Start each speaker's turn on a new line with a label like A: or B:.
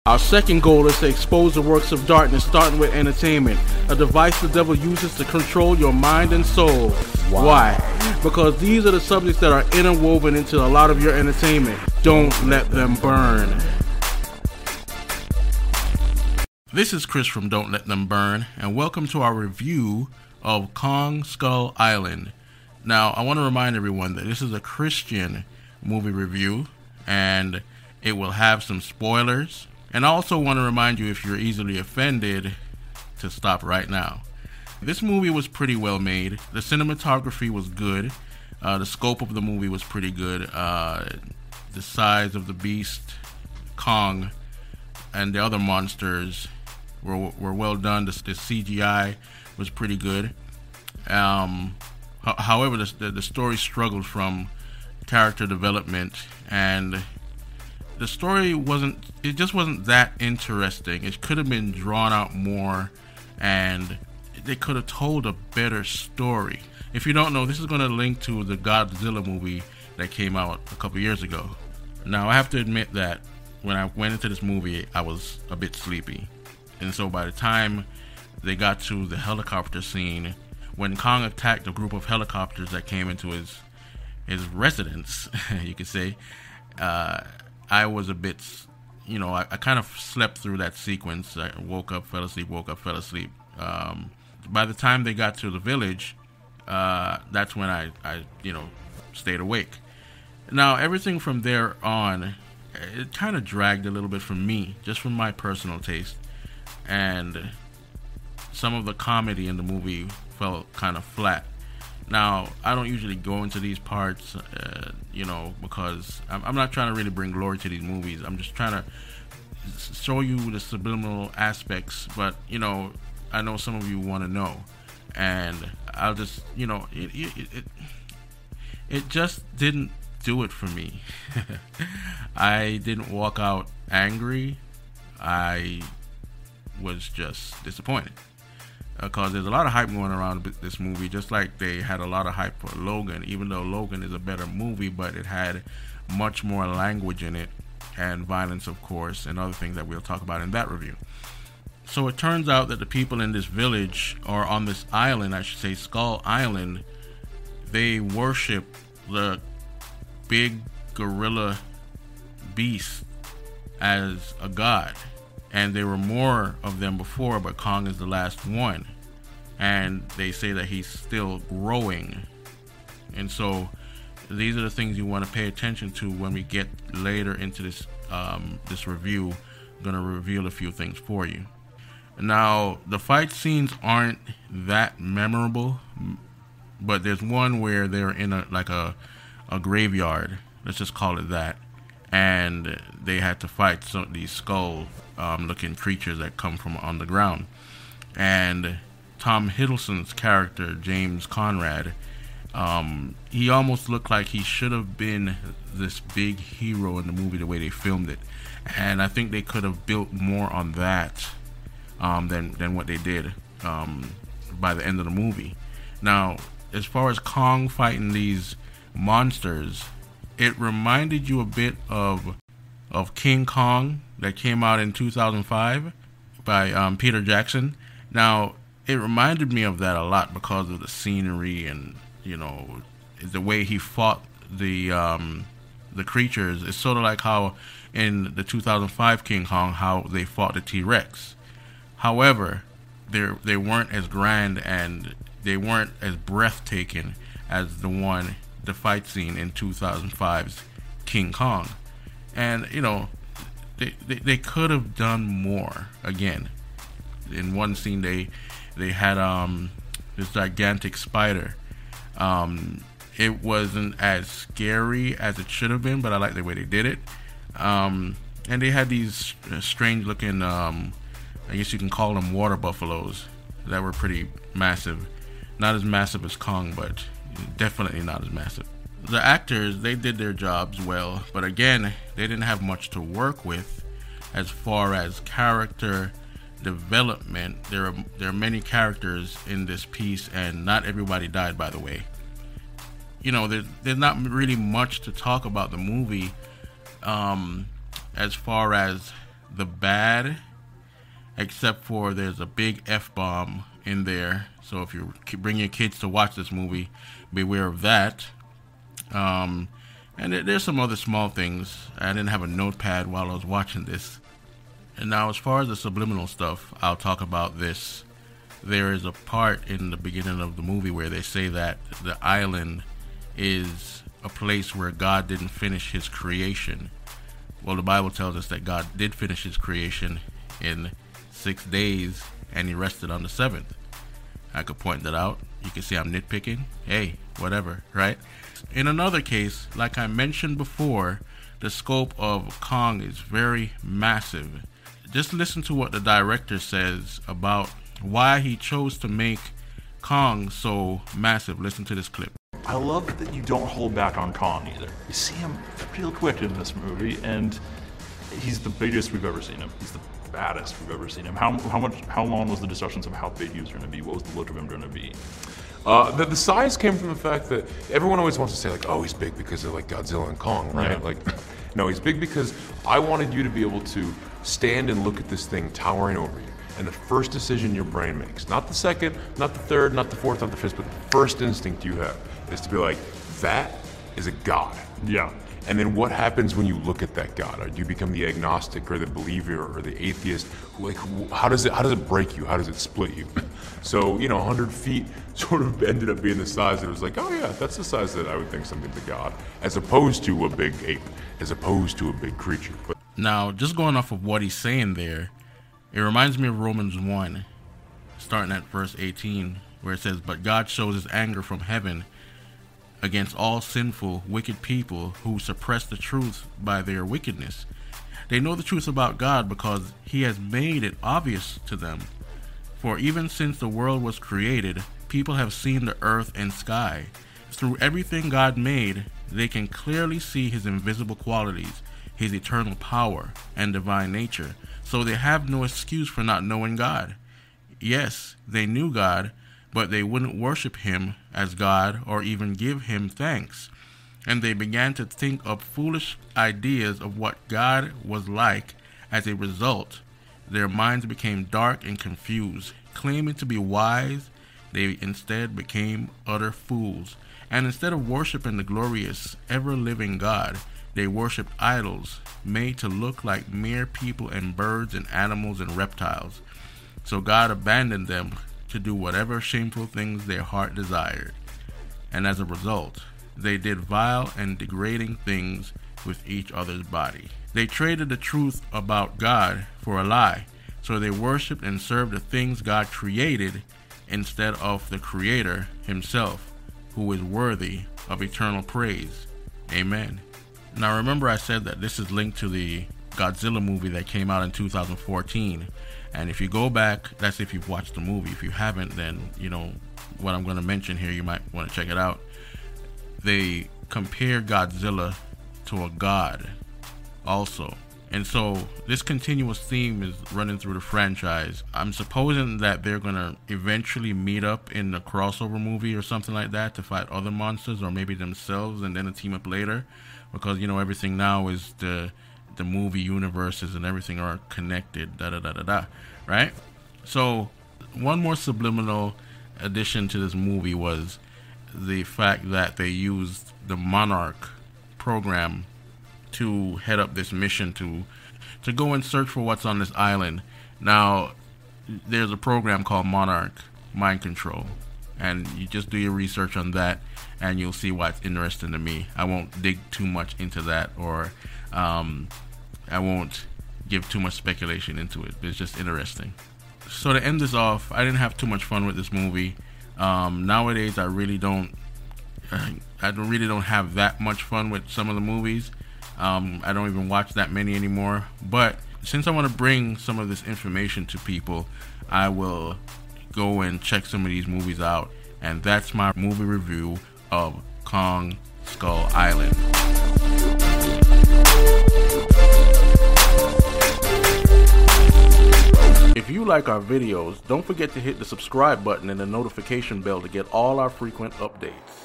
A: Our second goal is to expose the works of darkness, starting with entertainment, a device the devil uses to control your mind and soul.
B: Wow.
A: Why? Because these are the subjects that are interwoven into a lot of your entertainment. Don't let them burn. This is Chris from Don't Let Them Burn, and welcome to our review of Kong Skull Island. Now, I want to remind everyone that this is a Christian movie review, and it will have some spoilers. And I also want to remind you, if you're easily offended, to stop right now. This movie was pretty well made. The cinematography was good. The scope of the movie was pretty good. The size of the beast, Kong, and the other monsters were well done. The CGI was pretty good. However, the story struggled from character development, and the story wasn't that interesting. It could have been drawn out more, and they could have told a better story. If you don't know, this is going to link to the Godzilla movie that came out a couple years ago. Now, I have to admit that when I went into this movie, I was a bit sleepy. And so by the time they got to the helicopter scene, when Kong attacked a group of helicopters that came into his residence, you could say, I was a bit, I kind of slept through that sequence. I woke up, fell asleep, fell asleep. By the time they got to the village, that's when I stayed awake. Now, everything from there on, it kind of dragged a little bit for me, just from my personal taste. And some of the comedy in the movie felt kind of flat. Now, I don't usually go into these parts, because I'm not trying to really bring glory to these movies. I'm just trying to show you the subliminal aspects, but, I know some of you want to know. And I'll just, it just didn't do it for me. I didn't walk out angry. I was just disappointed. Because there's a lot of hype going around this movie, just like they had a lot of hype for Logan, even though Logan is a better movie, but it had much more language in it, and violence, of course, and other things that we'll talk about in that review. So it turns out that the people in this village, or on this island, I should say, Skull Island, they worship the big gorilla beast as a god. And there were more of them before, but Kong is the last one. And they say that he's still growing. And so these are the things you want to pay attention to when we get later into this review. I'm going to reveal a few things for you. Now, the fight scenes aren't that memorable, but there's one where they're in a graveyard. Let's just call it that. And they had to fight these skull looking creatures that come from on the ground. And Tom Hiddleston's character, James Conrad, he almost looked like he should have been this big hero in the movie the way they filmed it. And I think they could have built more on that than what they did by the end of the movie. Now, as far as Kong fighting these monsters, it reminded you a bit of King Kong that came out in 2005 by Peter Jackson. Now, it reminded me of that a lot because of the scenery and, the way he fought the creatures. It's sort of like how in the 2005 King Kong, how they fought the T-Rex. However, they weren't as grand and they weren't as breathtaking as the fight scene in 2005's King Kong. And, they could have done more. Again, in one scene, they had this gigantic spider. It wasn't as scary as it should have been, but I like the way they did it. And they had these strange looking, I guess you can call them water buffaloes, that were pretty massive. Not as massive as Kong, but definitely not as massive. The actors, they did their jobs well, but again, they didn't have much to work with as far as character development. There are many characters in this piece, and not everybody died, by the way. There's not really much to talk about the movie as far as the bad, except for there's a big F-bomb in there. So if you bring your kids to watch this movie, beware of that. And there's some other small things. I didn't have a notepad while I was watching this. And now as far as the subliminal stuff, I'll talk about this. There is a part in the beginning of the movie where they say that the island is a place where God didn't finish his creation. Well, the Bible tells us that God did finish his creation in 6 days, and he rested on the 7th. I could point that out. You can see I'm nitpicking. Hey, whatever, right? In another case, like I mentioned before, the scope of Kong is very massive. Just listen to what the director says about why he chose to make Kong so massive. Listen to this clip.
B: I love that you don't hold back on Kong either. You see him real quick in this movie, and he's the biggest we've ever seen him. He's the baddest we've ever seen him. How long was the discussions of how big he was going to be? What was the look of him going to be?
C: The size came from the fact that everyone always wants to say, like, oh, he's big because of, like, Godzilla and Kong, right?
B: Yeah.
C: Like, no, he's big because I wanted you to be able to stand and look at this thing towering over you. And the first decision your brain makes, not the second, not the third, not the fourth, not the fifth, but the first instinct you have is to be like, that is a god.
B: Yeah.
C: And then what happens when you look at that god? Do you become the agnostic or the believer or the atheist? Like, how does it break you? How does it split you? So, 100 feet sort of ended up being the size that it was like, oh yeah, that's the size that I would think something's a god, as opposed to a big ape, as opposed to a big creature. But
A: now, just going off of what he's saying there, it reminds me of Romans 1, starting at verse 18, where it says, but God shows his anger from heaven against all sinful, wicked people who suppress the truth by their wickedness. They know the truth about God because he has made it obvious to them. For even since the world was created, people have seen the earth and sky. Through everything God made, they can clearly see his invisible qualities, his eternal power and divine nature. So they have no excuse for not knowing God. Yes, they knew God, but they wouldn't worship him as God or even give him thanks. And they began to think of foolish ideas of what God was like. As a result, their minds became dark and confused. Claiming to be wise, they instead became utter fools. And instead of worshiping the glorious, ever-living God, they worshipped idols made to look like mere people and birds and animals and reptiles. So God abandoned them to do whatever shameful things their heart desired. And as a result, they did vile and degrading things with each other's body. They traded the truth about God for a lie. So they worshipped and served the things God created instead of the Creator himself, who is worthy of eternal praise. Amen. Now remember I said that this is linked to the Godzilla movie that came out in 2014. And if you go back, that's if you've watched the movie. If you haven't, then what I'm going to mention here, you might want to check it out. They compare Godzilla to a god also. And so this continuous theme is running through the franchise. I'm supposing that they're going to eventually meet up in the crossover movie or something like that to fight other monsters, or maybe themselves, and then a team up later. Because, everything now is the movie universes and everything are connected, right? So one more subliminal addition to this movie was the fact that they used the Monarch program to head up this mission to go and search for what's on this island. Now, there's a program called Monarch Mind Control, and you just do your research on that and you'll see what's interesting to me. I won't dig too much into that, or I won't give too much speculation into it, but it's just interesting. So to end this off, I didn't have too much fun with this movie. Nowadays, I really don't have that much fun with some of the movies. I don't even watch that many anymore. But since I want to bring some of this information to people, I will go and check some of these movies out. And that's my movie review of Kong Skull Island. If you like our videos, don't forget to hit the subscribe button and the notification bell to get all our frequent updates.